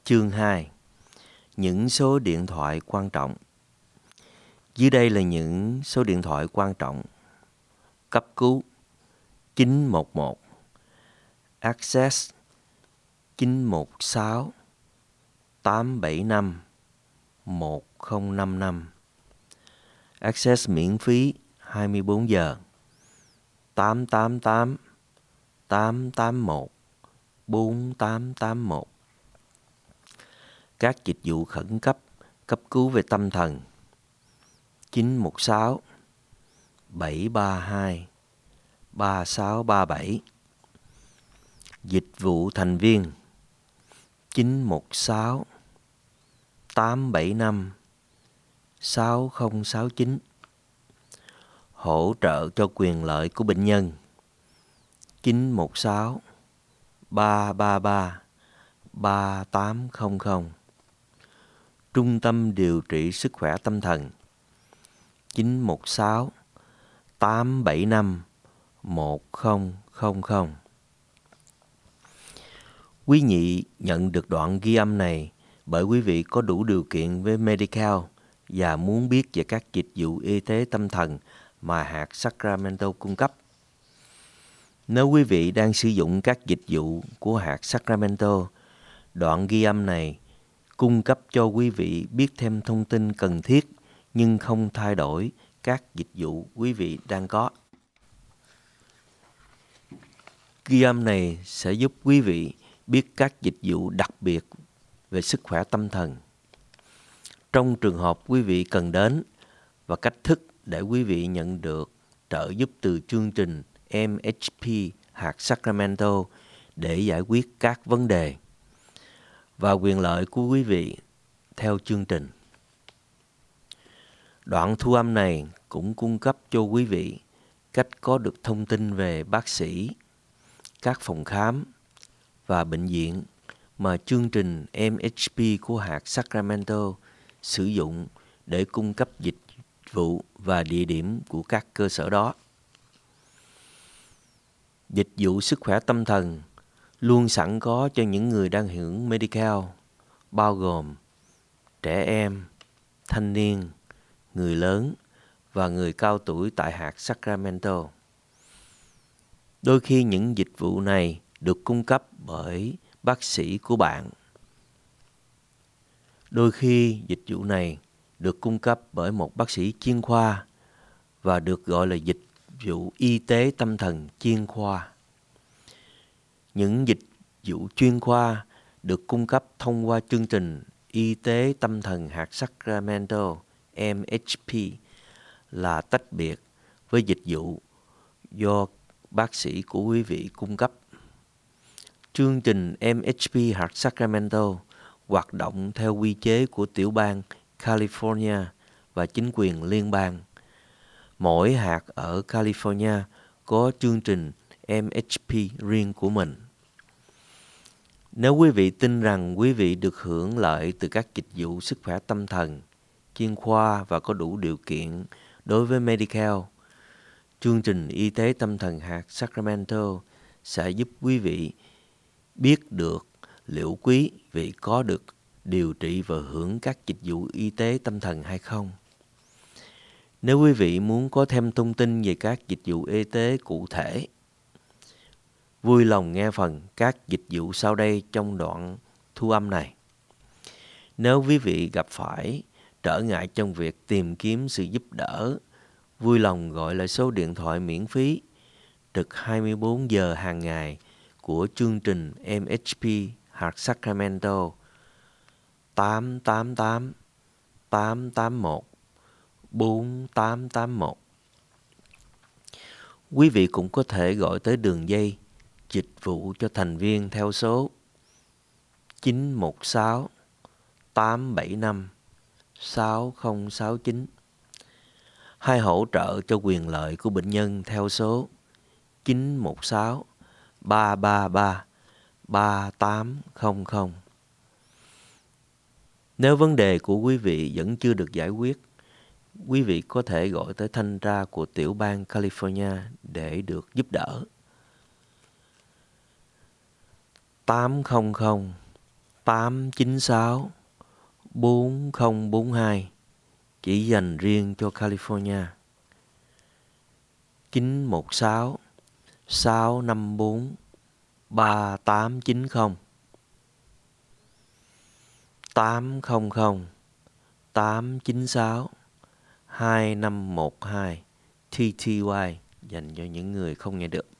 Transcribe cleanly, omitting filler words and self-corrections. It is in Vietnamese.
Chương 2. Những số điện thoại quan trọng. Dưới đây là những số điện thoại quan trọng. Cấp cứu 911, Access 916 875 1055, Access miễn phí 24 giờ 888 881 4881. Các dịch vụ khẩn cấp, cấp cứu về tâm thần 916 732 3637. Dịch vụ thành viên 916 875 6069. Hỗ trợ cho quyền lợi của bệnh nhân 916 333 3800. Trung tâm điều trị sức khỏe tâm thần 916 875 1000. Quý vị nhận được đoạn ghi âm này bởi quý vị có đủ điều kiện với Medi-Cal và muốn biết về các dịch vụ y tế tâm thần mà hạt Sacramento cung cấp. Nếu quý vị đang sử dụng các dịch vụ của hạt Sacramento, đoạn ghi âm này cung cấp cho quý vị biết thêm thông tin cần thiết nhưng không thay đổi các dịch vụ quý vị đang có. Ghi âm này sẽ giúp quý vị biết các dịch vụ đặc biệt về sức khỏe tâm thần. Trong trường hợp quý vị cần đến và cách thức để quý vị nhận được trợ giúp từ chương trình MHP hạt Sacramento để giải quyết các vấn đề và quyền lợi của quý vị theo chương trình. Đoạn thu âm này cũng cung cấp cho quý vị cách có được thông tin về bác sĩ, các phòng khám và bệnh viện mà chương trình MHP của hạt Sacramento sử dụng để cung cấp dịch vụ và địa điểm của các cơ sở đó. Dịch vụ sức khỏe tâm thần luôn sẵn có cho những người đang hưởng Medi-Cal, bao gồm trẻ em, thanh niên, người lớn và người cao tuổi tại hạt Sacramento. Đôi khi những dịch vụ này được cung cấp bởi bác sĩ của bạn. Đôi khi dịch vụ này được cung cấp bởi một bác sĩ chuyên khoa và được gọi là dịch vụ y tế tâm thần chuyên khoa. Những dịch vụ chuyên khoa được cung cấp thông qua chương trình y tế tâm thần hạt Sacramento MHP là tách biệt với dịch vụ do bác sĩ của quý vị cung cấp. Chương trình MHP hạt Sacramento hoạt động theo quy chế của tiểu bang California và chính quyền liên bang. Mỗi hạt ở California có chương trình MHP riêng của mình. Nếu quý vị tin rằng quý vị được hưởng lợi từ các dịch vụ sức khỏe tâm thần, chuyên khoa và có đủ điều kiện đối với Medi-Cal, chương trình y tế tâm thần hạt Sacramento sẽ giúp quý vị biết được liệu quý vị có được điều trị và hưởng các dịch vụ y tế tâm thần hay không. Nếu quý vị muốn có thêm thông tin về các dịch vụ y tế cụ thể, vui lòng nghe phần các dịch vụ sau đây trong đoạn thu âm này. Nếu quý vị gặp phải trở ngại trong việc tìm kiếm sự giúp đỡ, vui lòng gọi lại số điện thoại miễn phí trực 24 giờ hàng ngày của chương trình MHP hạt Sacramento 888 881 4881. Quý vị cũng có thể gọi tới đường dây dịch vụ cho thành viên theo số 916 875 6069 hay hỗ trợ cho quyền lợi của bệnh nhân theo số 916 333 3800. Nếu vấn đề của quý vị vẫn chưa được giải quyết, quý vị có thể gọi tới thanh tra của tiểu bang California để được giúp đỡ. 800 896 4042 chỉ dành riêng cho California. 916 654 3890 800 896 2512 TTY dành cho những người không nghe được.